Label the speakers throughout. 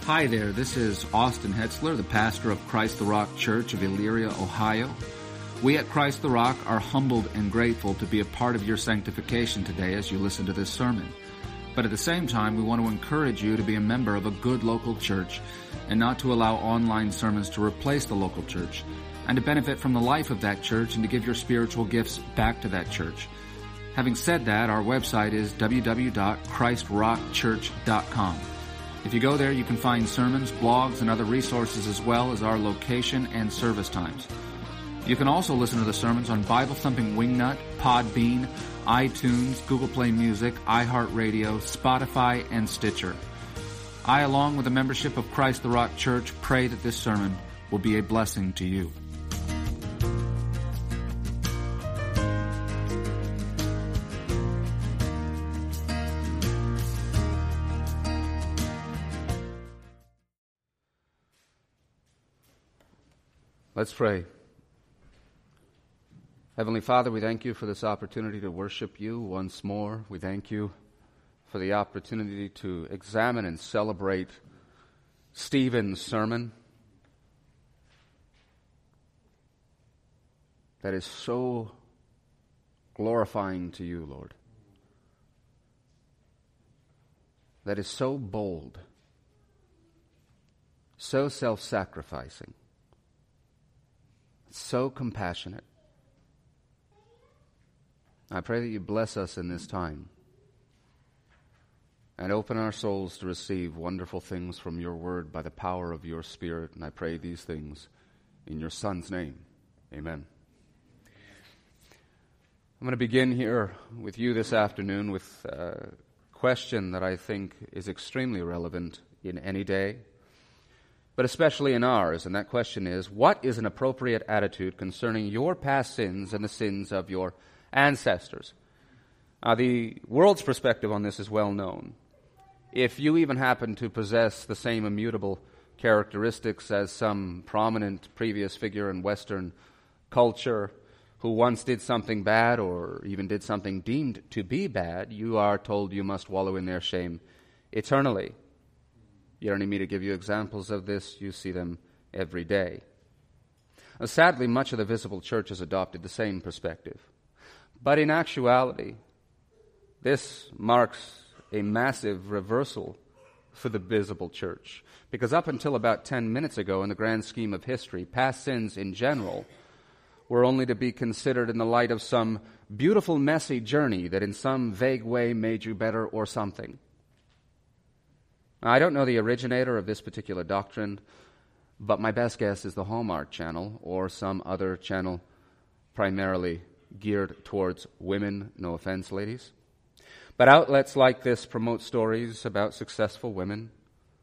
Speaker 1: Hi there, this is Austin Hetzler, the pastor of Christ the Rock Church of Elyria, Ohio. We at Christ the Rock are humbled and grateful to be a part of your sanctification today as you listen to this sermon. But at the same time, we want to encourage you to be a member of a good local church and not to allow online sermons to replace the local church, and to benefit from the life of that church and to give your spiritual gifts back to that church. Having said that, our website is www.christrockchurch.com. If you go there, you can find sermons, blogs, and other resources as well as our location and service times. You can also listen to the sermons on Bible Thumping Wingnut, Podbean, iTunes, Google Play Music, iHeartRadio, Spotify, and Stitcher. I, along with the membership of Christ the Rock Church, pray that this sermon will be a blessing to you. Let's pray. Heavenly Father, we thank you for this opportunity to worship you once more. We thank you for the opportunity to examine and celebrate Stephen's sermon that is so glorifying to you, Lord. That is so bold, so self-sacrificing, so compassionate. I pray that you bless us in this time and open our souls to receive wonderful things from your word by the power of your Spirit. And I pray these things in your Son's name. Amen. I'm going to begin here with you this afternoon with a question that I think is extremely relevant in any day, but especially in ours, and that question is, what is an appropriate attitude concerning your past sins and the sins of your ancestors? The world's perspective on this is well known. If you even happen to possess the same immutable characteristics as some prominent previous figure in Western culture who once did something bad or even did something deemed to be bad, you are told you must wallow in their shame eternally. You don't need me to give you examples of this. You see them every day. Sadly, much of the visible church has adopted the same perspective. But in actuality, this marks a massive reversal for the visible church. Because up until about 10 minutes ago, in the grand scheme of history, past sins in general were only to be considered in the light of some beautiful, messy journey that in some vague way made you better or something. I don't know the originator of this particular doctrine, but my best guess is the Hallmark Channel or some other channel primarily geared towards women. No offense, ladies. But outlets like this promote stories about successful women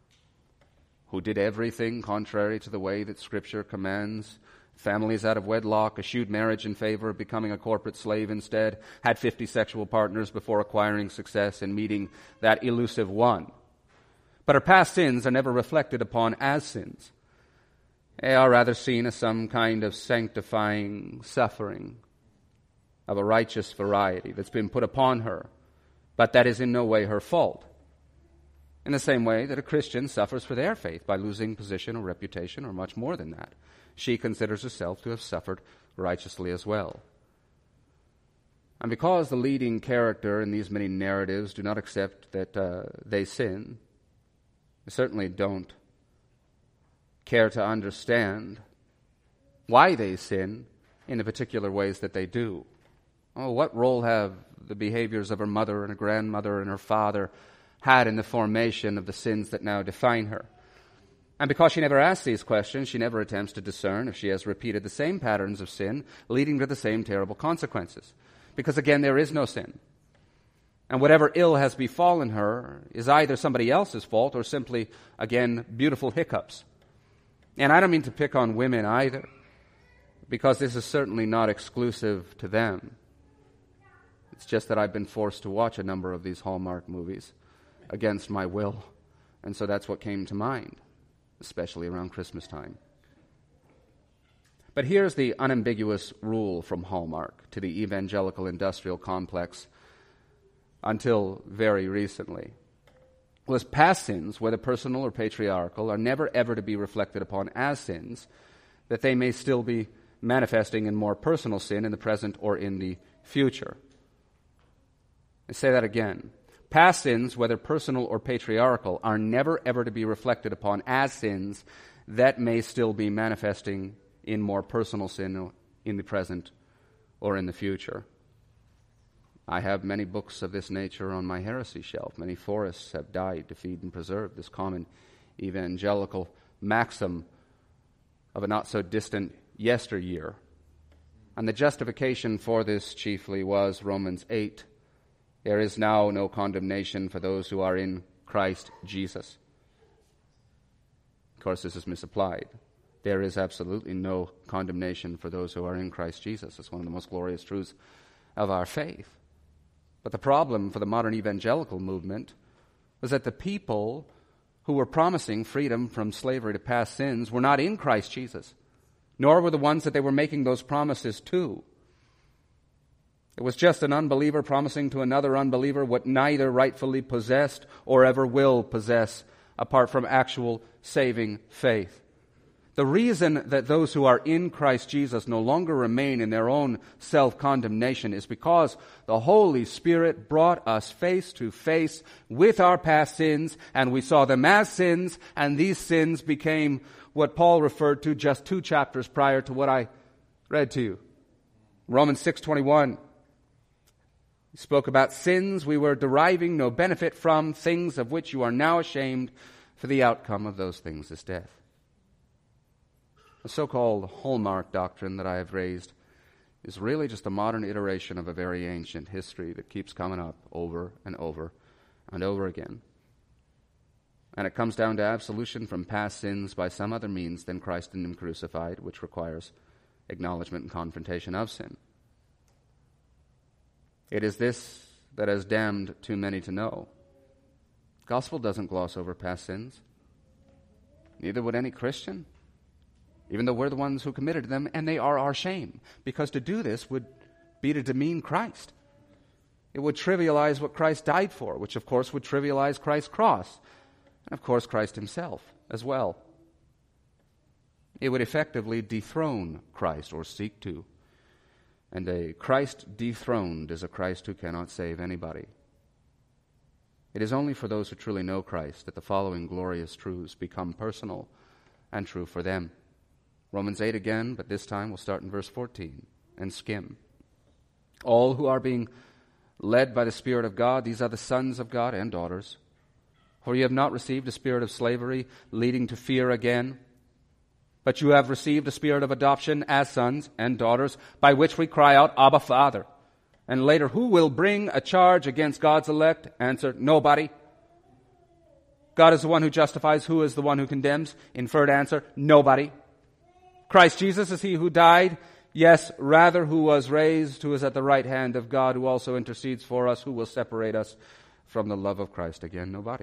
Speaker 1: who did everything contrary to the way that Scripture commands. Families out of wedlock, eschewed marriage in favor of becoming a corporate slave instead, had 50 sexual partners before acquiring success and meeting that elusive one. But her past sins are never reflected upon as sins. They are rather seen as some kind of sanctifying suffering of a righteous variety that's been put upon her, but that is in no way her fault. In the same way that a Christian suffers for their faith by losing position or reputation or much more than that. She considers herself to have suffered righteously as well. And because the leading character in these many narratives do not accept that they sin, they certainly don't care to understand why they sin in the particular ways that they do. Oh, what role have the behaviors of her mother and her grandmother and her father had in the formation of the sins that now define her? And because she never asks these questions, she never attempts to discern if she has repeated the same patterns of sin, leading to the same terrible consequences. Because again, there is no sin. And whatever ill has befallen her is either somebody else's fault or simply, again, beautiful hiccups. And I don't mean to pick on women either, because this is certainly not exclusive to them. It's just that I've been forced to watch a number of these Hallmark movies against my will. And so that's what came to mind, especially around Christmas time. But here's the unambiguous rule from Hallmark to the evangelical industrial complex until very recently. was past sins, whether personal or patriarchal, are never ever to be reflected upon as sins, that they may still be manifesting in more personal sin in the present or in the future. I say that again. Past sins, whether personal or patriarchal, are never ever to be reflected upon as sins that may still be manifesting in more personal sin in the present or in the future. I have many books of this nature on my heresy shelf. Many forests have died to feed and preserve this common evangelical maxim of a not-so-distant yesteryear. And the justification for this chiefly was Romans 8. There is now no condemnation for those who are in Christ Jesus. Of course, this is misapplied. There is absolutely no condemnation for those who are in Christ Jesus. It's one of the most glorious truths of our faith. But the problem for the modern evangelical movement was that the people who were promising freedom from slavery to past sins were not in Christ Jesus, nor were the ones that they were making those promises to. It was just an unbeliever promising to another unbeliever what neither rightfully possessed or ever will possess apart from actual saving faith. The reason that those who are in Christ Jesus no longer remain in their own self-condemnation is because the Holy Spirit brought us face to face with our past sins, and we saw them as sins, and these sins became what Paul referred to just 2 chapters prior to what I read to you. Romans 6:21. He spoke about sins we were deriving no benefit from, things of which you are now ashamed, for the outcome of those things is death. The so-called hallmark doctrine that I have raised is really just a modern iteration of a very ancient history that keeps coming up over and over and over again. And it comes down to absolution from past sins by some other means than Christ and Him crucified, which requires acknowledgement and confrontation of sin. It is this that has damned too many to know. The gospel doesn't gloss over past sins. Neither would any Christian, even though we're the ones who committed them, and they are our shame, because to do this would be to demean Christ. It would trivialize what Christ died for, which of course would trivialize Christ's cross, and of course Christ Himself as well. It would effectively dethrone Christ, or seek to. And a Christ dethroned is a Christ who cannot save anybody. It is only for those who truly know Christ that the following glorious truths become personal and true for them. Romans 8 again, but this time we'll start in verse 14 and skim. All who are being led by the Spirit of God, these are the sons of God and daughters. For you have not received a spirit of slavery, leading to fear again, but you have received a spirit of adoption as sons and daughters, by which we cry out, Abba, Father. And later, who will bring a charge against God's elect? Answer, nobody. God is the one who justifies. Who is the one who condemns? Inferred answer, nobody. Christ Jesus is He who died? Yes, rather who was raised, who is at the right hand of God, who also intercedes for us, who will separate us from the love of Christ? Again, nobody.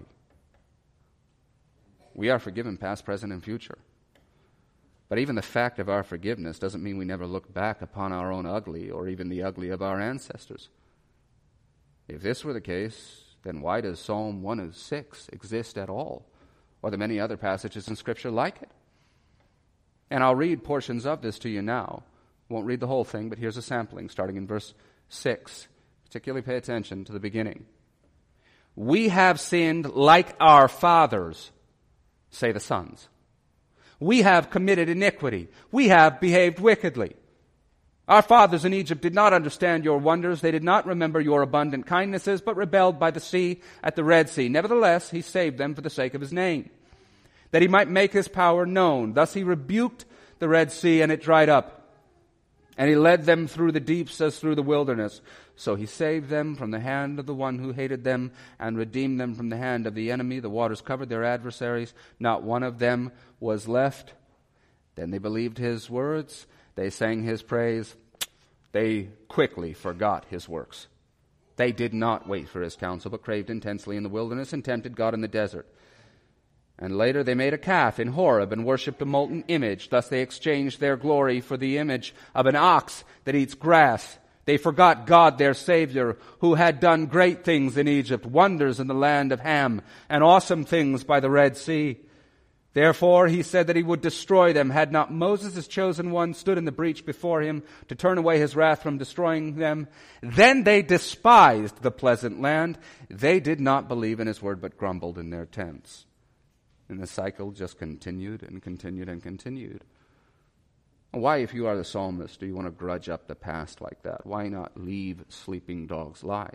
Speaker 1: We are forgiven past, present, and future. But even the fact of our forgiveness doesn't mean we never look back upon our own ugly or even the ugly of our ancestors. If this were the case, then why does Psalm 106 exist at all, or the many other passages in Scripture like it? And I'll read portions of this to you now. Won't read the whole thing, but here's a sampling starting in verse 6. Particularly pay attention to the beginning. We have sinned like our fathers, say the sons. We have committed iniquity. We have behaved wickedly. Our fathers in Egypt did not understand your wonders. They did not remember your abundant kindnesses, but rebelled by the sea at the Red Sea. Nevertheless, He saved them for the sake of His name, that He might make His power known. Thus He rebuked the Red Sea, and it dried up. And He led them through the deeps as through the wilderness. So He saved them from the hand of the one who hated them, and redeemed them from the hand of the enemy. The waters covered their adversaries. Not one of them was left. Then they believed His words. They sang His praise. They quickly forgot His works. They did not wait for His counsel, but craved intensely in the wilderness and tempted God in the desert. And later they made a calf in Horeb and worshipped a molten image. Thus they exchanged their glory for the image of an ox that eats grass. They forgot God, their Savior, who had done great things in Egypt, wonders in the land of Ham, and awesome things by the Red Sea. Therefore he said that he would destroy them, had not Moses, his chosen one, stood in the breach before him to turn away his wrath from destroying them. Then they despised the pleasant land. They did not believe in his word, but grumbled in their tents. And the cycle just continued and continued and continued. Why, if you are the psalmist, do you want to grudge up the past like that? Why not leave sleeping dogs lie?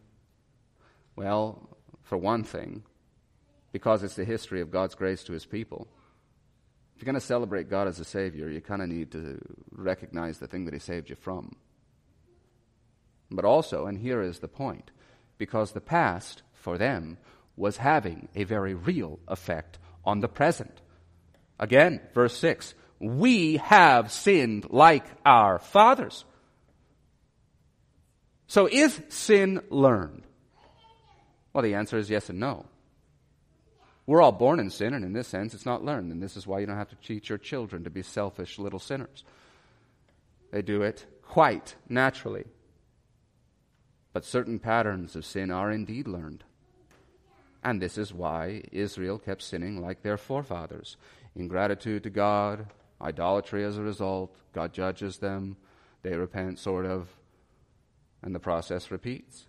Speaker 1: Well, for one thing, because it's the history of God's grace to his people. If you're going to celebrate God as a Savior, you kind of need to recognize the thing that he saved you from. But also, and here is the point, because the past, for them, was having a very real effect on the present. Again, verse 6, we have sinned like our fathers. So is sin learned? Well, the answer is yes and no. We're all born in sin, and in this sense, it's not learned. And this is why you don't have to teach your children to be selfish little sinners. They do it quite naturally. But certain patterns of sin are indeed learned. And this is why Israel kept sinning like their forefathers. Ingratitude to God, idolatry as a result, God judges them, they repent, sort of, and the process repeats.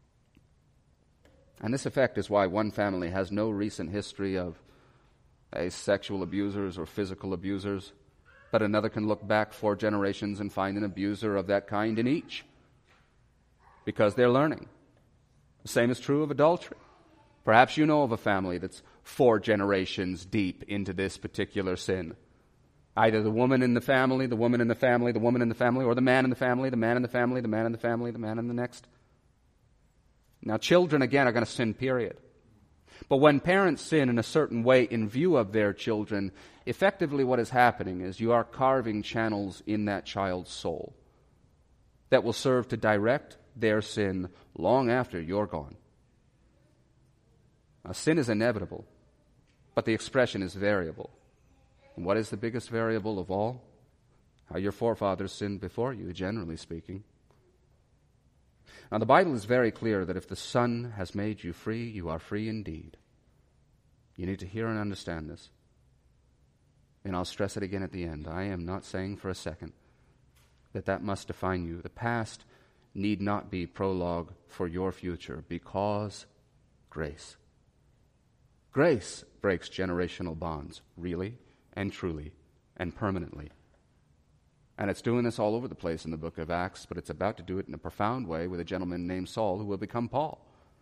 Speaker 1: And this effect is why one family has no recent history of sexual abusers or physical abusers, but another can look back 4 generations and find an abuser of that kind in each, because they're learning. The same is true of adultery. Perhaps you know of a family that's 4 generations deep into this particular sin. Either the woman in the family, the woman in the family, the woman in the family, or the man in the family, the man in the family, the man in the family, the man in the next. Now, children, again, are going to sin, period. But when parents sin in a certain way in view of their children, effectively what is happening is you are carving channels in that child's soul that will serve to direct their sin long after you're gone. Now, sin is inevitable, but the expression is variable. And what is the biggest variable of all? How your forefathers sinned before you, generally speaking. Now, the Bible is very clear that if the Son has made you free, you are free indeed. You need to hear and understand this. And I'll stress it again at the end. I am not saying for a second that must define you. The past need not be prologue for your future, because grace. Grace breaks generational bonds, really and truly and permanently. And it's doing this all over the place in the book of Acts, but it's about to do it in a profound way with a gentleman named Saul who will become Paul.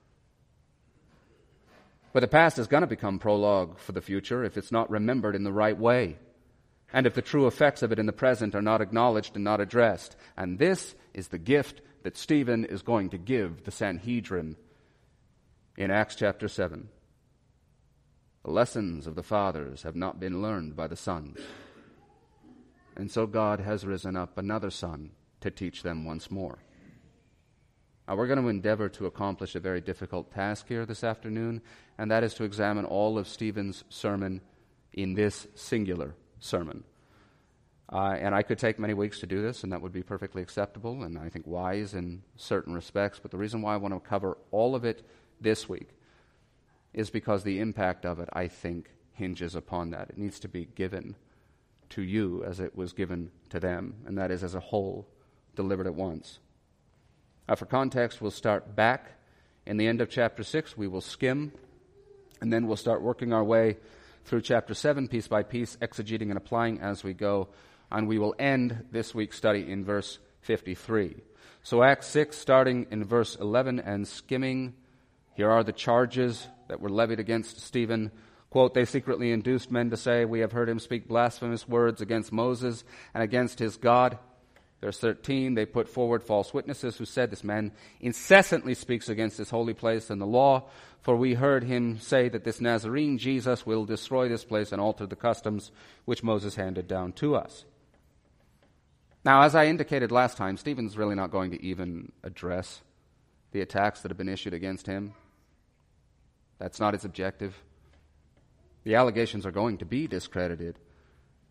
Speaker 1: But the past is going to become prologue for the future if it's not remembered in the right way, and if the true effects of it in the present are not acknowledged and not addressed. And this is the gift that Stephen is going to give the Sanhedrin in Acts chapter 7. The lessons of the fathers have not been learned by the sons. And so God has risen up another son to teach them once more. Now, we're going to endeavor to accomplish a very difficult task here this afternoon, and that is to examine all of Stephen's sermon in this singular sermon. And I could take many weeks to do this, and that would be perfectly acceptable and I think wise in certain respects. But the reason why I want to cover all of it this week is because the impact of it, I think, hinges upon that. It needs to be given to you as it was given to them, and that is as a whole, delivered at once. For context, we'll start back in the end of chapter 6. We will skim, and then we'll start working our way through chapter 7, piece by piece, exegeting and applying as we go, and we will end this week's study in verse 53. So Acts 6, starting in verse 11 and skimming, here are the charges that were levied against Stephen. Quote, they secretly induced men to say, we have heard him speak blasphemous words against Moses and against his God. Verse 13, they put forward false witnesses who said, this man incessantly speaks against this holy place and the law, for we heard him say that this Nazarene Jesus will destroy this place and alter the customs which Moses handed down to us. Now, as I indicated last time, Stephen's really not going to even address the attacks that have been issued against him. That's not his objective. The allegations are going to be discredited.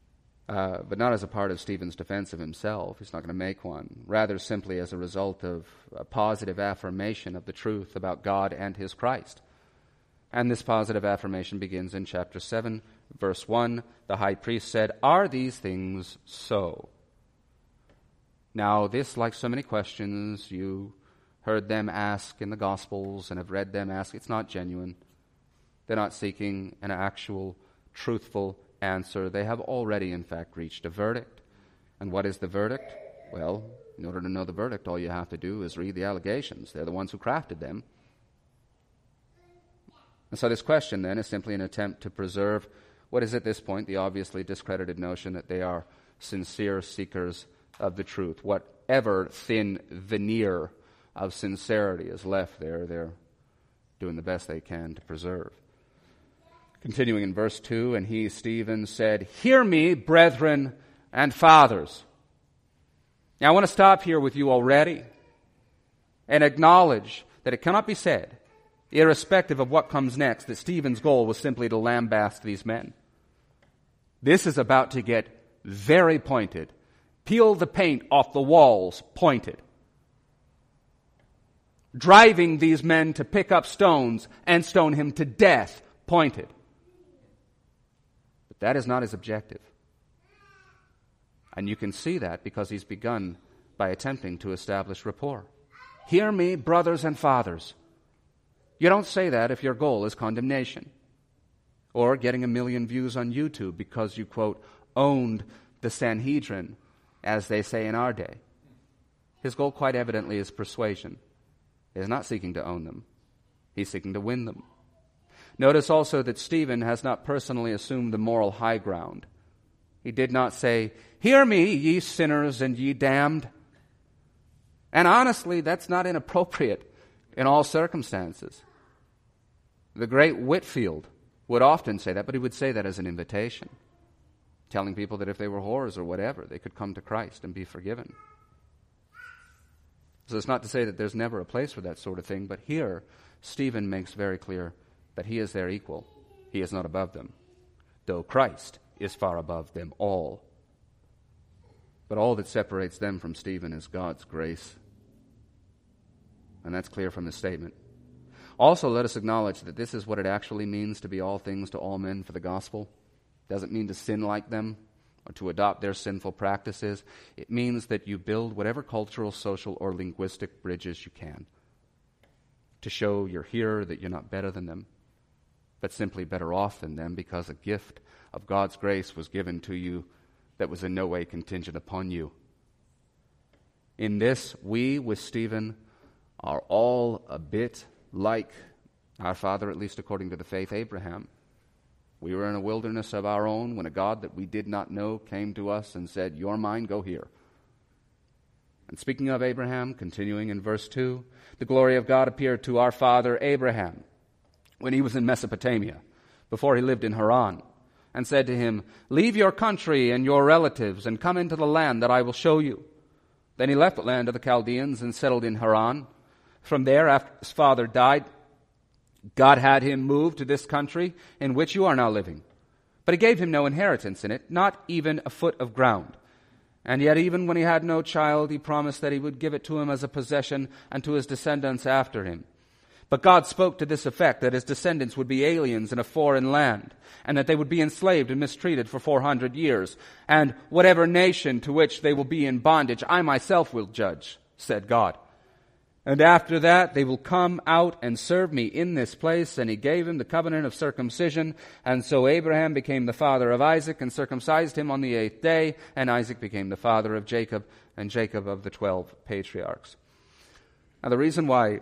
Speaker 1: but not as a part of Stephen's defense of himself. He's not going to make one. Rather, simply as a result of a positive affirmation of the truth about God and his Christ. And this positive affirmation begins in chapter 7, verse 1. The high priest said, "Are these things so?" Now, this, like so many questions you heard them ask in the Gospels and have read them ask, it's not genuine. They're not seeking an actual, truthful answer. They have already, in fact, reached a verdict. And what is the verdict? Well, in order to know the verdict, all you have to do is read the allegations. They're the ones who crafted them. And so this question, then, is simply an attempt to preserve what is at this point the obviously discredited notion that they are sincere seekers of the truth. Whatever thin veneer of sincerity is left there, they're doing the best they can to preserve. Continuing in verse 2, and he, Stephen, said, "Hear me, brethren and fathers." Now I want to stop here with you already and acknowledge that it cannot be said, irrespective of what comes next, that Stephen's goal was simply to lambaste these men. This is about to get very pointed. Peel the paint off the walls, pointed. Driving these men to pick up stones and stone him to death, pointed. But that is not his objective. And you can see that because he's begun by attempting to establish rapport. Hear me, brothers and fathers. You don't say that if your goal is condemnation or getting 1 million views on YouTube because you, quote, owned the Sanhedrin, as they say in our day. His goal quite evidently is persuasion. He is not seeking to own them. He's seeking to win them. Notice also that Stephen has not personally assumed the moral high ground. He did not say, "Hear me, ye sinners and ye damned." And honestly, that's not inappropriate in all circumstances. The great Whitefield would often say that, but he would say that as an invitation, telling people that if they were whores or whatever, they could come to Christ and be forgiven. So it's not to say that there's never a place for that sort of thing, but here Stephen makes very clear that he is their equal. He is not above them, though Christ is far above them all. But all that separates them from Stephen is God's grace. And that's clear from his statement. Also, let us acknowledge that this is what it actually means to be all things to all men for the gospel. It doesn't mean to sin like them or to adopt their sinful practices. It means that you build whatever cultural, social, or linguistic bridges you can to show your hearer that you're not better than them, but simply better off than them because a gift of God's grace was given to you that was in no way contingent upon you. In this, we, with Stephen, are all a bit like our father, at least according to the faith, Abraham. We were in a wilderness of our own when a God that we did not know came to us and said, "You're mine, go here." And speaking of Abraham, continuing in verse 2, the glory of God appeared to our father Abraham when he was in Mesopotamia, before he lived in Haran, and said to him, "Leave your country and your relatives and come into the land that I will show you." Then he left the land of the Chaldeans and settled in Haran. From there, after his father died, God had him move to this country in which you are now living. But he gave him no inheritance in it, not even a foot of ground. And yet even when he had no child, he promised that he would give it to him as a possession and to his descendants after him. But God spoke to this effect, that his descendants would be aliens in a foreign land, and that they would be enslaved and mistreated for 400 years. And whatever nation to which they will be in bondage, I myself will judge, said God. And after that they will come out and serve me in this place. And he gave him the covenant of circumcision. And so Abraham became the father of Isaac and circumcised him on the 8th day. And Isaac became the father of Jacob, and Jacob of the 12 patriarchs. Now the reason why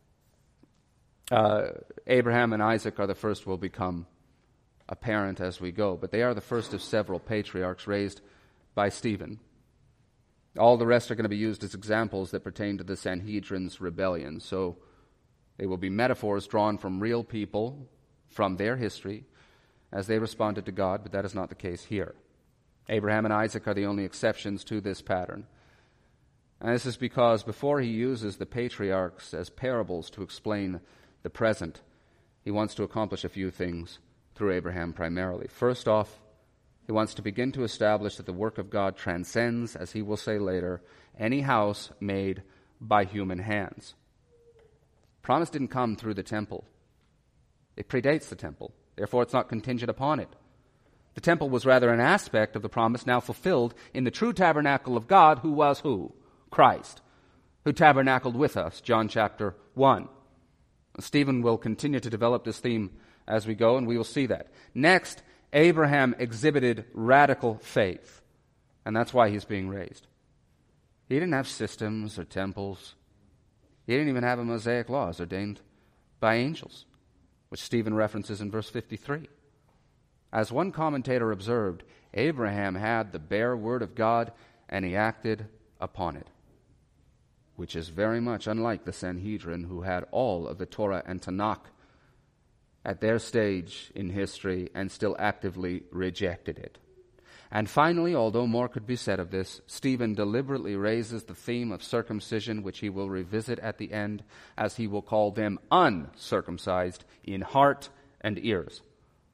Speaker 1: Abraham and Isaac are the first will become apparent as we go. But they are the first of several patriarchs raised by Stephen. All the rest are going to be used as examples that pertain to the Sanhedrin's rebellion. So they will be metaphors drawn from real people, from their history, as they responded to God, but that is not the case here. Abraham and Isaac are the only exceptions to this pattern. And this is because before he uses the patriarchs as parables to explain the present, he wants to accomplish a few things through Abraham primarily. First off, He wants to begin to establish that the work of God transcends, as he will say later, any house made by human hands. Promise didn't come through the temple. It predates the temple. Therefore, it's not contingent upon it. The temple was rather an aspect of the promise now fulfilled in the true tabernacle of God, who was who? Christ, who tabernacled with us, John chapter 1. Stephen will continue to develop this theme as we go, and we will see that. Next, Abraham exhibited radical faith, and that's why he's being raised. He didn't have systems or temples. He didn't even have a Mosaic laws ordained by angels, which Stephen references in verse 53. As one commentator observed, Abraham had the bare word of God, and he acted upon it, which is very much unlike the Sanhedrin, who had all of the Torah and Tanakh at their stage in history and still actively rejected it. And finally, although more could be said of this, Stephen deliberately raises the theme of circumcision, which he will revisit at the end, as he will call them uncircumcised in heart and ears.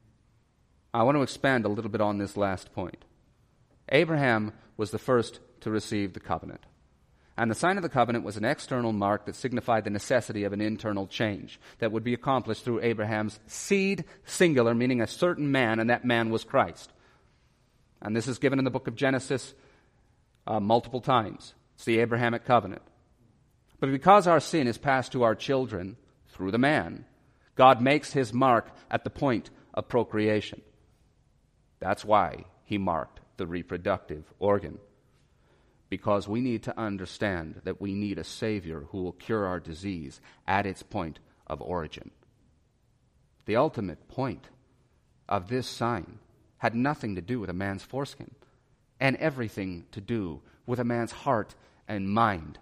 Speaker 1: I want to expand a little bit on this last point. Abraham was the first to receive the covenant. And the sign of the covenant was an external mark that signified the necessity of an internal change that would be accomplished through Abraham's seed, singular, meaning a certain man, and that man was Christ. And this is given in the book of Genesis multiple times. It's the Abrahamic covenant. But because our sin is passed to our children through the man, God makes his mark at the point of procreation. That's why he marked the reproductive organ. Because we need to understand that we need a Savior who will cure our disease at its point of origin. The ultimate point of this sign had nothing to do with a man's foreskin and everything to do with a man's heart and mind.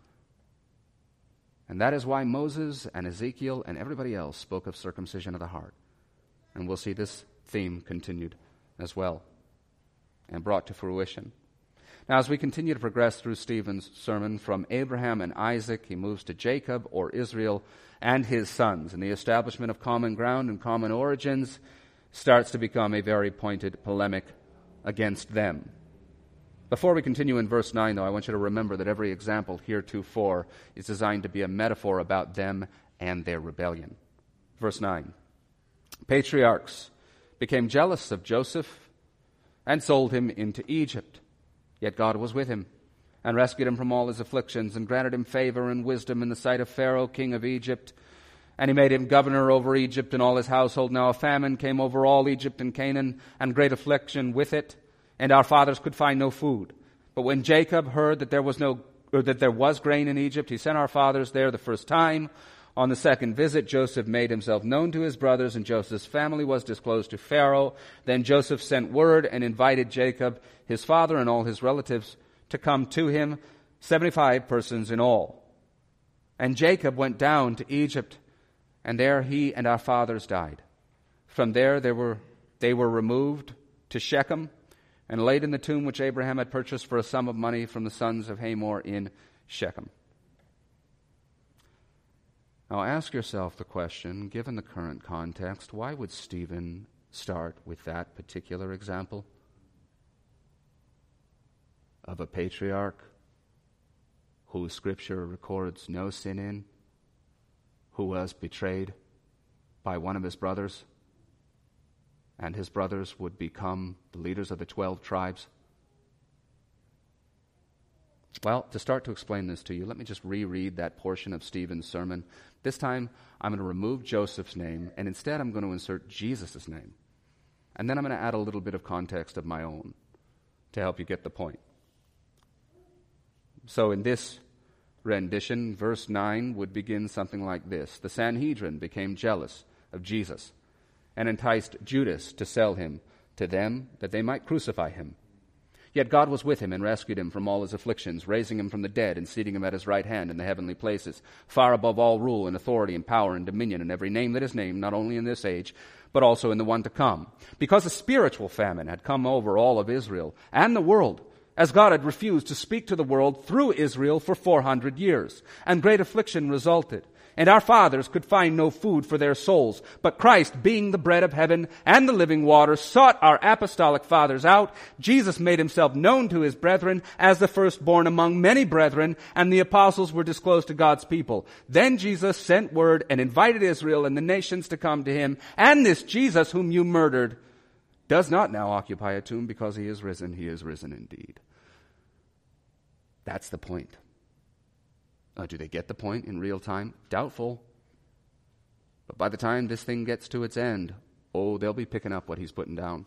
Speaker 1: And that is why Moses and Ezekiel and everybody else spoke of circumcision of the heart. And we'll see this theme continued as well and brought to fruition. Now, as we continue to progress through Stephen's sermon, from Abraham and Isaac, he moves to Jacob, or Israel, and his sons. And the establishment of common ground and common origins starts to become a very pointed polemic against them. Before we continue in verse 9, though, I want you to remember that every example heretofore is designed to be a metaphor about them and their rebellion. Verse 9, patriarchs became jealous of Joseph and sold him into Egypt. Yet God was with him and rescued him from all his afflictions and granted him favor and wisdom in the sight of Pharaoh, king of Egypt. And he made him governor over Egypt and all his household. Now a famine came over all Egypt and Canaan, and great affliction with it, and our fathers could find no food. But when Jacob heard that there was grain in Egypt, he sent our fathers there the first time. On the second visit, Joseph made himself known to his brothers, and Joseph's family was disclosed to Pharaoh. Then Joseph sent word and invited Jacob, his father, and all his relatives to come to him, 75 persons in all. And Jacob went down to Egypt, and there he and our fathers died. From there they were removed to Shechem and laid in the tomb which Abraham had purchased for a sum of money from the sons of Hamor in Shechem. Now ask yourself the question, given the current context, why would Stephen start with that particular example of a patriarch who Scripture records no sin in, who was betrayed by one of his brothers, and his brothers would become the leaders of the 12 tribes? Well, to start to explain this to you, let me just reread that portion of Stephen's sermon. This time, I'm going to remove Joseph's name, and instead I'm going to insert Jesus' name. And then I'm going to add a little bit of context of my own to help you get the point. So in this rendition, verse 9 would begin something like this. The Sanhedrin became jealous of Jesus and enticed Judas to sell him to them that they might crucify him. Yet God was with him and rescued him from all his afflictions, raising him from the dead and seating him at his right hand in the heavenly places, far above all rule and authority and power and dominion and every name that is named, not only in this age, but also in the one to come. Because a spiritual famine had come over all of Israel and the world, as God had refused to speak to the world through Israel for 400 years, and great affliction resulted. and our fathers could find no food for their souls. But Christ, being the bread of heaven and the living water, sought our apostolic fathers out. Jesus made himself known to his brethren as the firstborn among many brethren, and the apostles were disclosed to God's people. Then Jesus sent word and invited Israel and the nations to come to him. And this Jesus whom you murdered does not now occupy a tomb because he is risen. He is risen indeed. That's the point. Do they get the point in real time? Doubtful. But by the time this thing gets to its end, they'll be picking up what he's putting down.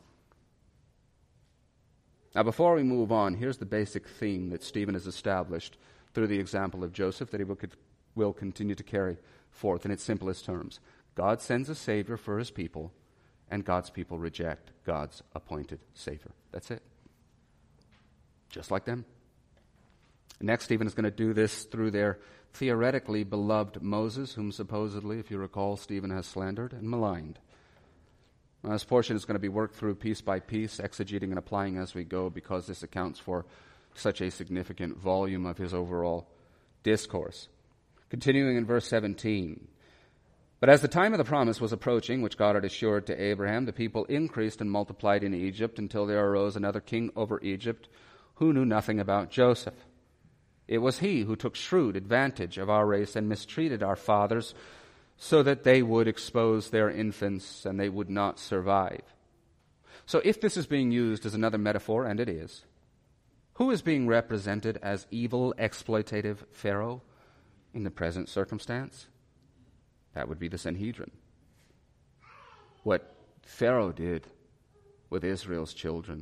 Speaker 1: Now, before we move on, here's the basic theme that Stephen has established through the example of Joseph that he will continue to carry forth in its simplest terms. God sends a Savior for his people, and God's people reject God's appointed Savior. That's it. Just like them. Next, Stephen is going to do this through their theoretically beloved Moses, whom supposedly, if you recall, Stephen has slandered and maligned. Now, this portion is going to be worked through piece by piece, exegeting and applying as we go, because this accounts for such a significant volume of his overall discourse. Continuing in verse 17. But as the time of the promise was approaching, which God had assured to Abraham, the people increased and multiplied in Egypt until there arose another king over Egypt who knew nothing about Joseph. It was he who took shrewd advantage of our race and mistreated our fathers so that they would expose their infants and they would not survive. So if this is being used as another metaphor, and it is, who is being represented as evil, exploitative Pharaoh in the present circumstance? That would be the Sanhedrin. What Pharaoh did with Israel's children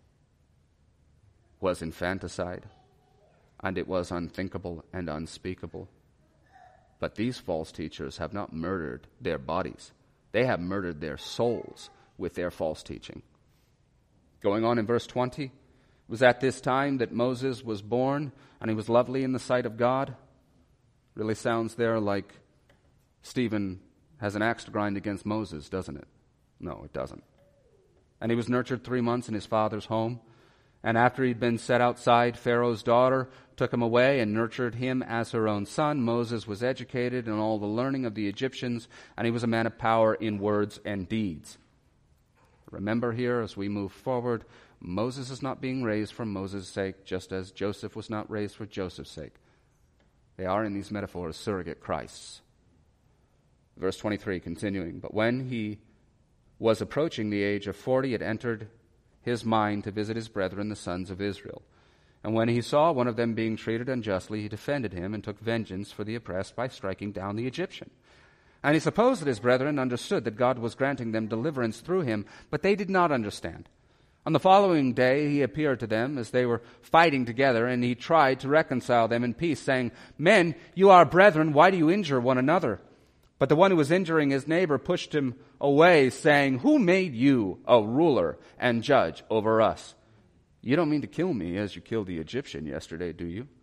Speaker 1: was infanticide. And it was unthinkable and unspeakable. But these false teachers have not murdered their bodies. They have murdered their souls with their false teaching. Going on in verse 20, it was at this time that Moses was born, and he was lovely in the sight of God. Really sounds there like Stephen has an axe to grind against Moses, doesn't it? No, it doesn't. And he was nurtured 3 months in his father's home. And after he'd been set outside, Pharaoh's daughter took him away and nurtured him as her own son. Moses was educated in all the learning of the Egyptians, and he was a man of power in words and deeds. Remember here, as we move forward, Moses is not being raised for Moses' sake, just as Joseph was not raised for Joseph's sake. They are, in these metaphors, surrogate Christs. Verse 23, continuing, but when he was approaching the age of 40, it entered his mind to visit his brethren, the sons of Israel. And when he saw one of them being treated unjustly, he defended him and took vengeance for the oppressed by striking down the Egyptian. And he supposed that his brethren understood that God was granting them deliverance through him, but they did not understand. On the following day he appeared to them as they were fighting together, and he tried to reconcile them in peace, saying, Men, you are brethren, why do you injure one another? But the one who was injuring his neighbor pushed him away, saying, Who made you a ruler and judge over us? You don't mean to kill me as you killed the Egyptian yesterday, do you?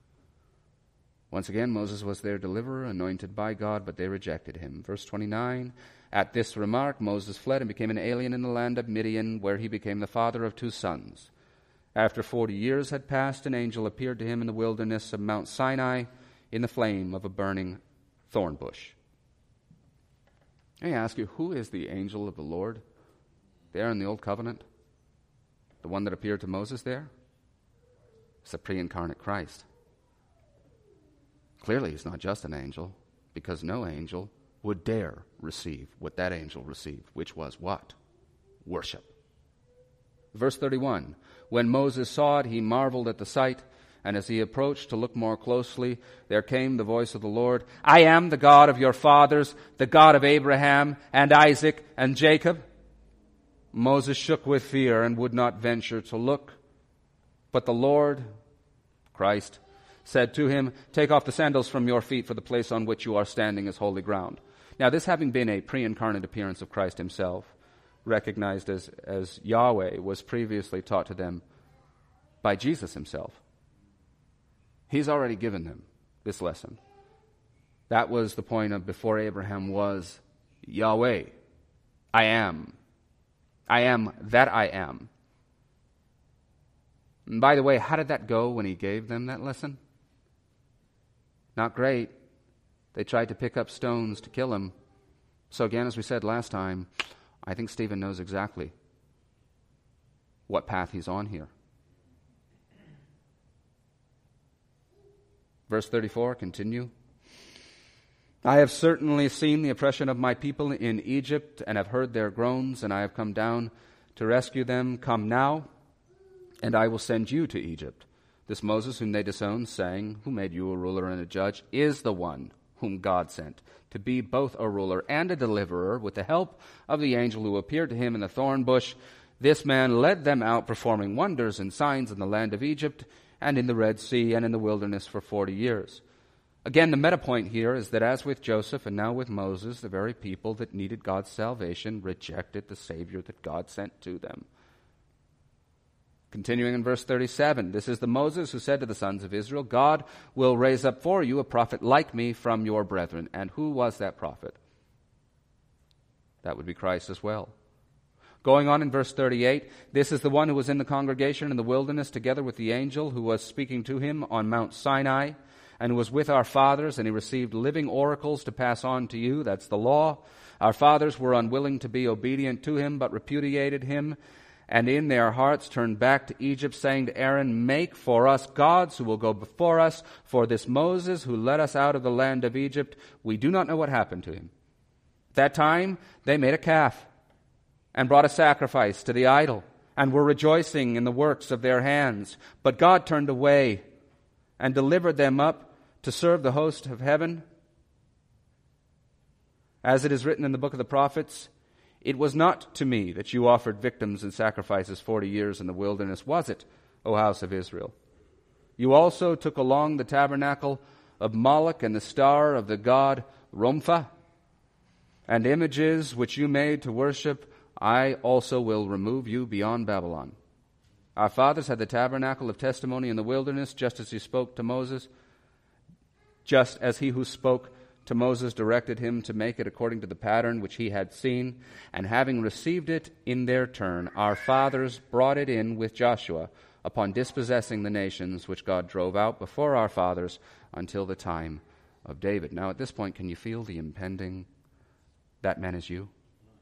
Speaker 1: Once again, Moses was their deliverer, anointed by God, but they rejected him. Verse 29, at this remark, Moses fled and became an alien in the land of Midian, where he became the father of 2 sons. After 40 years had passed, an angel appeared to him in the wilderness of Mount Sinai in the flame of a burning thorn bush. Let me ask you, who is the angel of the Lord there in the Old Covenant? The one that appeared to Moses there? It's the pre-incarnate Christ. Clearly, he's not just an angel, because no angel would dare receive what that angel received, which was what? Worship. Verse 31, when Moses saw it, he marveled at the sight, and as he approached to look more closely, there came the voice of the Lord, I am the God of your fathers, the God of Abraham and Isaac and Jacob. Moses shook with fear and would not venture to look. But the Lord, Christ, said to him, take off the sandals from your feet, for the place on which you are standing is holy ground. Now, this having been a pre-incarnate appearance of Christ himself, recognized as Yahweh, was previously taught to them by Jesus himself. He's already given them this lesson. That was the point of before Abraham was Yahweh. I am. I am that I am. And by the way, how did that go when he gave them that lesson? Not great. They tried to pick up stones to kill him. So again, as we said last time, I think Stephen knows exactly what path he's on here. Verse 34, continue. I have certainly seen the oppression of my people in Egypt and have heard their groans, and I have come down to rescue them. Come now, and I will send you to Egypt. This Moses whom they disowned, saying, Who made you a ruler and a judge, is the one whom God sent to be both a ruler and a deliverer with the help of the angel who appeared to him in the thorn bush. This man led them out, performing wonders and signs in the land of Egypt and in the Red Sea and in the wilderness for 40 years. Again, the meta point here is that as with Joseph and now with Moses, the very people that needed God's salvation rejected the Savior that God sent to them. Continuing in verse 37, this is the Moses who said to the sons of Israel, God will raise up for you a prophet like me from your brethren. And who was that prophet? That would be Christ as well. Going on in verse 38, this is the one who was in the congregation in the wilderness together with the angel who was speaking to him on Mount Sinai, and who was with our fathers, and he received living oracles to pass on to you. That's the law. Our fathers were unwilling to be obedient to him, but repudiated him, and in their hearts turned back to Egypt, saying to Aaron, Make for us gods who will go before us. For this Moses who led us out of the land of Egypt, we do not know what happened to him. At that time, they made a calf and brought a sacrifice to the idol, and were rejoicing in the works of their hands. But God turned away and delivered them up to serve the host of heaven. As it is written in the book of the prophets, It was not to me that you offered victims and sacrifices 40 years in the wilderness, was it, O house of Israel? You also took along the tabernacle of Moloch and the star of the god Rompha, and images which you made to worship. I also will remove you beyond Babylon. Our fathers had the tabernacle of testimony in the wilderness, just as he spoke to Moses, just as he who spoke to Moses directed him to make it according to the pattern which he had seen. And having received it in their turn, our fathers brought it in with Joshua upon dispossessing the nations which God drove out before our fathers until the time of David. Now at this point, can you feel the impending, that man is you?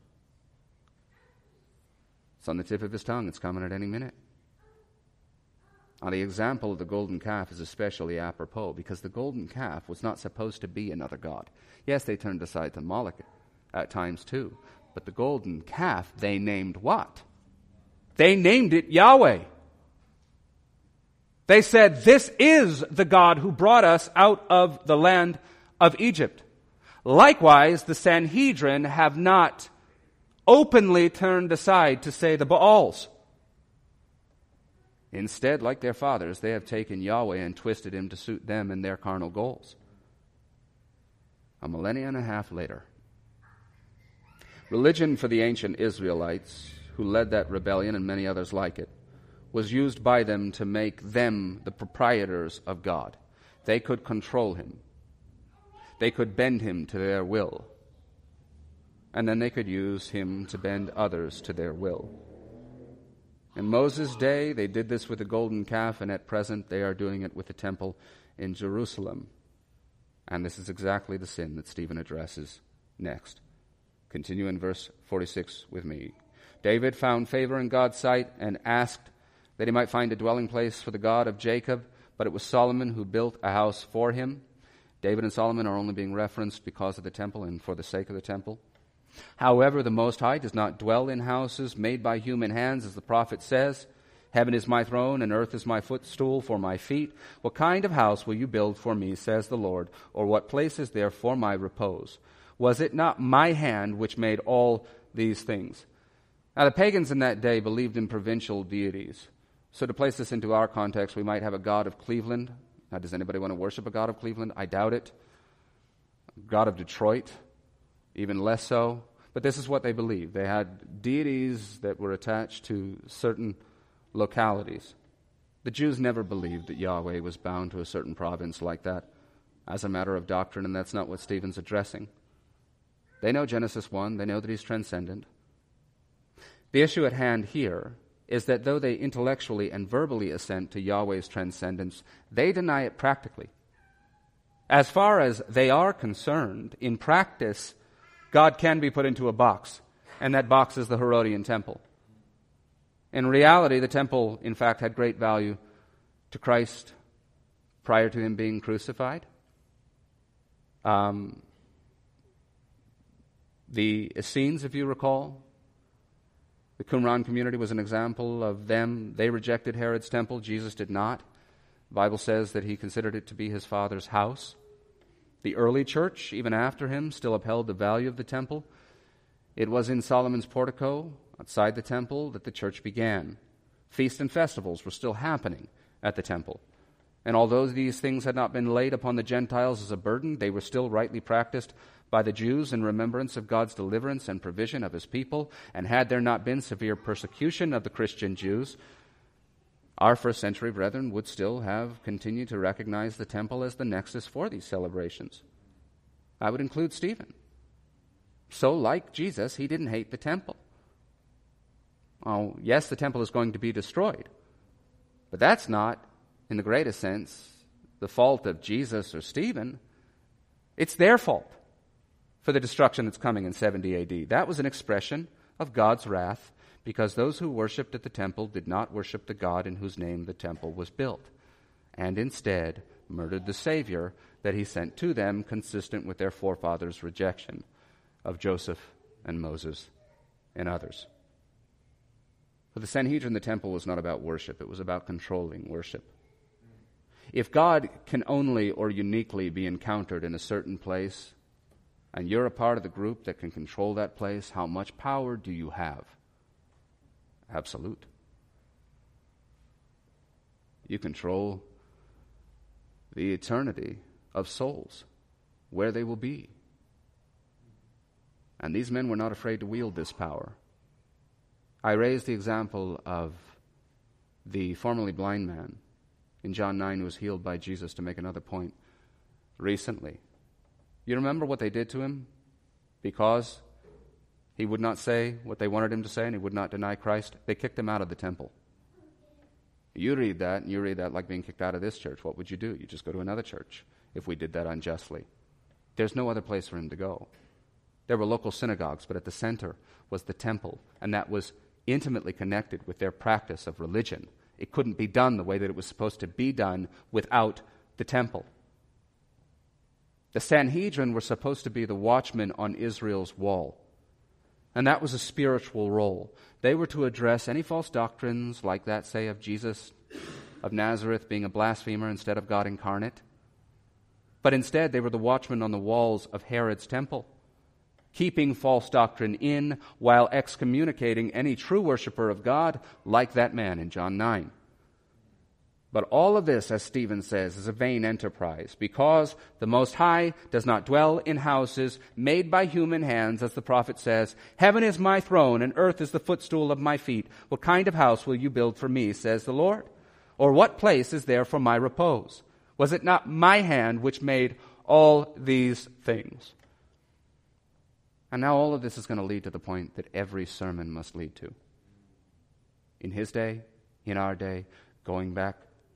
Speaker 1: It's on the tip of his tongue. It's coming at any minute. Now, the example of the golden calf is especially apropos because the golden calf was not supposed to be another god. Yes, they turned aside to Moloch at times too, but the golden calf, they named what? They named it Yahweh. They said, This is the God who brought us out of the land of Egypt. Likewise, the Sanhedrin have not openly turned aside to say the Baals. Instead, like their fathers, they have taken Yahweh and twisted him to suit them and their carnal goals. A millennia and a half later, religion for the ancient Israelites, who led that rebellion and many others like it, was used by them to make them the proprietors of God. They could control him. They could bend him to their will. And then they could use him to bend others to their will. In Moses' day, they did this with the golden calf, and at present they are doing it with the temple in Jerusalem. And this is exactly the sin that Stephen addresses next. Continue in verse 46 with me. David found favor in God's sight and asked that he might find a dwelling place for the God of Jacob, but it was Solomon who built a house for him. David and Solomon are only being referenced because of the temple and for the sake of the temple. However, the Most High does not dwell in houses made by human hands, as the prophet says, Heaven is my throne, and earth is my footstool for my feet. What kind of house will you build for me, says the Lord, or what place is there for my repose? Was it not my hand which made all these things? Now, the pagans in that day believed in provincial deities. So to place this into our context, we might have a god of Cleveland. Now, does anybody want to worship a god of Cleveland? I doubt it. God of Detroit? Even less so. But this is what they believed. They had deities that were attached to certain localities. The Jews never believed that Yahweh was bound to a certain province like that as a matter of doctrine, and that's not what Stephen's addressing. They know Genesis 1. They know that he's transcendent. The issue at hand here is that though they intellectually and verbally assent to Yahweh's transcendence, they deny it practically. As far as they are concerned, in practice, God can be put into a box, and that box is the Herodian temple. In reality, the temple, in fact, had great value to Christ prior to him being crucified. The Essenes, if you recall, the Qumran community was an example of them. They rejected Herod's temple. Jesus did not. The Bible says that he considered it to be his Father's house. The early church, even after him, still upheld the value of the temple. It was in Solomon's portico, outside the temple, that the church began. Feasts and festivals were still happening at the temple. And although these things had not been laid upon the Gentiles as a burden, they were still rightly practiced by the Jews in remembrance of God's deliverance and provision of his people. And had there not been severe persecution of the Christian Jews, our first century brethren would still have continued to recognize the temple as the nexus for these celebrations. I would include Stephen. So, like Jesus, he didn't hate the temple. Oh, yes, the temple is going to be destroyed, but that's not, in the greatest sense, the fault of Jesus or Stephen. It's their fault for the destruction that's coming in 70 AD. That was an expression of God's wrath because those who worshipped at the temple did not worship the God in whose name the temple was built, and instead murdered the Savior that he sent to them, consistent with their forefathers' rejection of Joseph and Moses and others. For the Sanhedrin, the temple was not about worship. It was about controlling worship. If God can only or uniquely be encountered in a certain place, and you're a part of the group that can control that place, how much power do you have? Absolute. You control the eternity of souls, where they will be. And these men were not afraid to wield this power. I raised the example of the formerly blind man in John 9 who was healed by Jesus to make another point recently. You remember what they did to him? Because he would not say what they wanted him to say and he would not deny Christ. They kicked him out of the temple. You read that, and you read that like being kicked out of this church. What would you do? You just go to another church if we did that unjustly. There's no other place for him to go. There were local synagogues, but at the center was the temple, and that was intimately connected with their practice of religion. It couldn't be done the way that it was supposed to be done without the temple. The Sanhedrin were supposed to be the watchmen on Israel's wall, and that was a spiritual role. They were to address any false doctrines like that, say, of Jesus of Nazareth being a blasphemer instead of God incarnate. But instead, they were the watchmen on the walls of Herod's temple, keeping false doctrine in while excommunicating any true worshiper of God like that man in John 9. But all of this, as Stephen says, is a vain enterprise, because the Most High does not dwell in houses made by human hands, as the prophet says, "Heaven is my throne, and earth is the footstool of my feet. What kind of house will you build for me, says the Lord? Or what place is there for my repose? Was it not my hand which made all these things?" And now all of this is going to lead to the point that every sermon must lead to. In his day, in our day, going back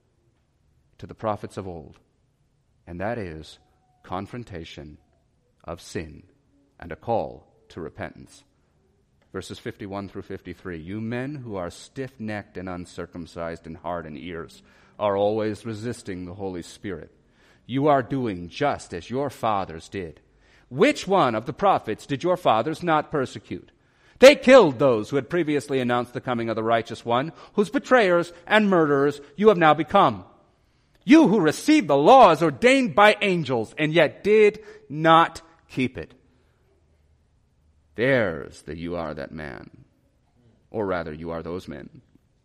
Speaker 1: to the prophets of old, and that is confrontation of sin and a call to repentance. Verses 51 through 53, "You men who are stiff-necked and uncircumcised in heart and ears are always resisting the Holy Spirit. You are doing just as your fathers did. Which one of the prophets did your fathers not persecute? They killed those who had previously announced the coming of the righteous one, whose betrayers and murderers you have now become. You who received the laws ordained by angels and yet did not keep it. There's the you are that man. Or rather, you are those men."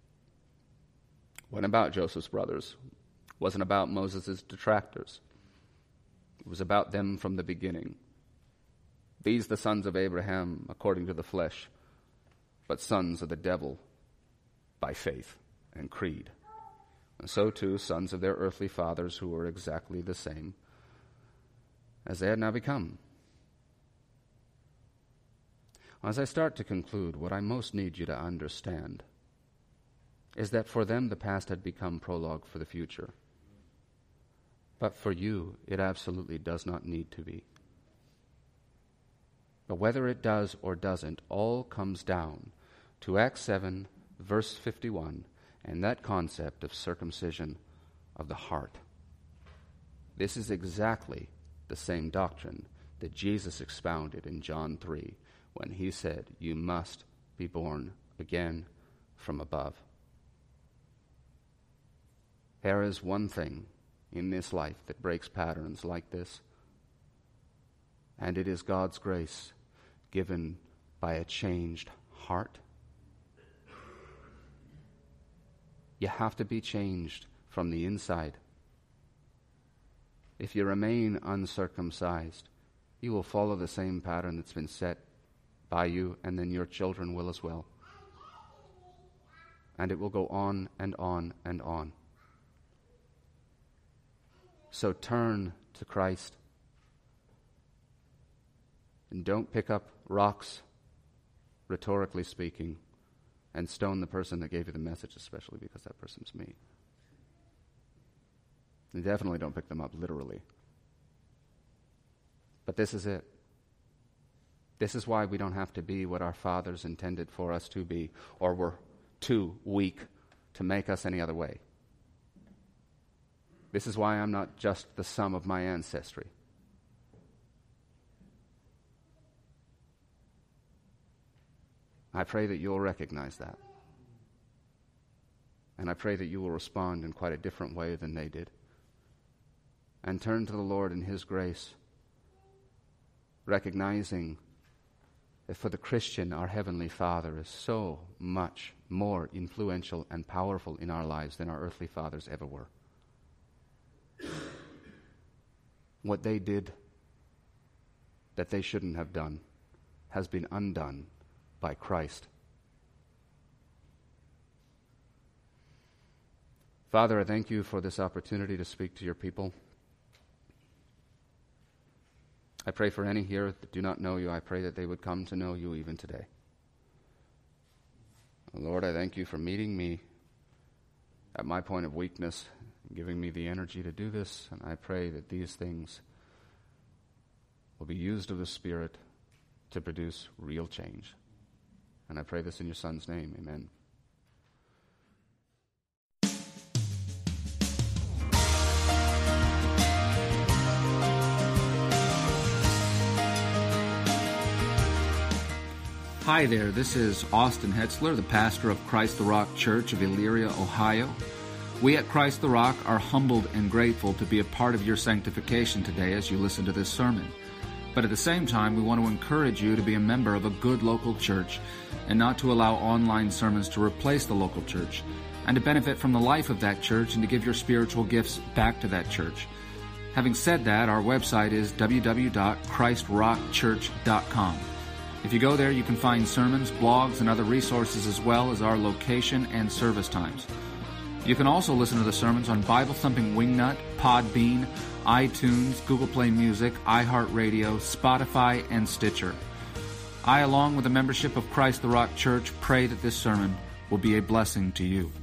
Speaker 1: What about Joseph's brothers? It wasn't about Moses' detractors. It was about them from the beginning. These the sons of Abraham according to the flesh, but sons of the devil by faith and creed. And so too sons of their earthly fathers, who were exactly the same as they had now become. As I start to conclude, what I most need you to understand is that for them the past had become prologue for the future. But for you, it absolutely does not need to be. But whether it does or doesn't, all comes down to Acts 7, verse 51, and that concept of circumcision of the heart. This is exactly the same doctrine that Jesus expounded in John 3 when he said, "You must be born again from above." There is one thing in this life that breaks patterns like this, and it is God's grace given by a changed heart. You have to be changed from the inside. If you remain uncircumcised, you will follow the same pattern that's been set by you, and then your children will as well. And it will go on and on and on. So turn to Christ. And don't pick up rocks, rhetorically speaking, and stone the person that gave you the message, especially because that person's me. And definitely don't pick them up literally. But this is it. This is why we don't have to be what our fathers intended for us to be, or were too weak to make us any other way. This is why I'm not just the sum of my ancestry. I pray that you'll recognize that. And I pray that you will respond in quite a different way than they did. And turn to the Lord in His grace, recognizing that for the Christian, our Heavenly Father is so much more influential and powerful in our lives than our earthly fathers ever were. What they did that they shouldn't have done has been undone by Christ. Father, I thank you for this opportunity to speak to your people. I pray for any here that do not know you. I pray that they would come to know you even today. Lord, I thank you for meeting me at my point of weakness, giving me the energy to do this, and I pray that these things will be used of the Spirit to produce real change. And I pray this in your Son's name. Amen.
Speaker 2: Hi there, this is Austin Hetzler, the pastor of Christ the Rock Church of Elyria, Ohio. We at Christ the Rock are humbled and grateful to be a part of your sanctification today as you listen to this sermon. But at the same time, we want to encourage you to be a member of a good local church and not to allow online sermons to replace the local church, and to benefit from the life of that church and to give your spiritual gifts back to that church. Having said that, our website is www.christrockchurch.com. If you go there, you can find sermons, blogs, and other resources as well as our location and service times. You can also listen to the sermons on Bible Thumping Wingnut, Podbean, iTunes, Google Play Music, iHeartRadio, Spotify, and Stitcher. I, along with the membership of Christ the Rock Church, pray that this sermon will be a blessing to you.